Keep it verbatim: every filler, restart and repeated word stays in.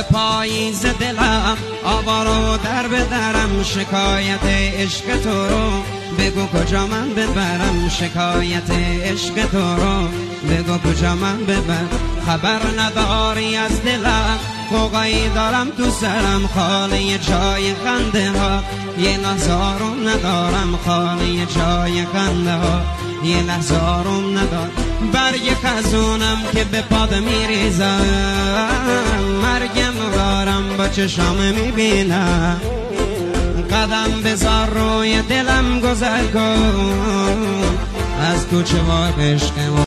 پاییز دلم آوارو در بدرم، شکایت عشق تو رو بگو کجا من ببرم، شکایت عشق تو رو بگو کجا من ببرم. خبر نداری از دلم قوقایی دارم تو سرم، خالی جای خنده ها یه لحظارم ندارم، خالی جای خنده ها یه لحظارم ندارم. برگ خزونم که به پاد میریزم، مرگم دارم با چشام میبینم. قدم بذار روی دلم گذر کن، از کوچه و عشق و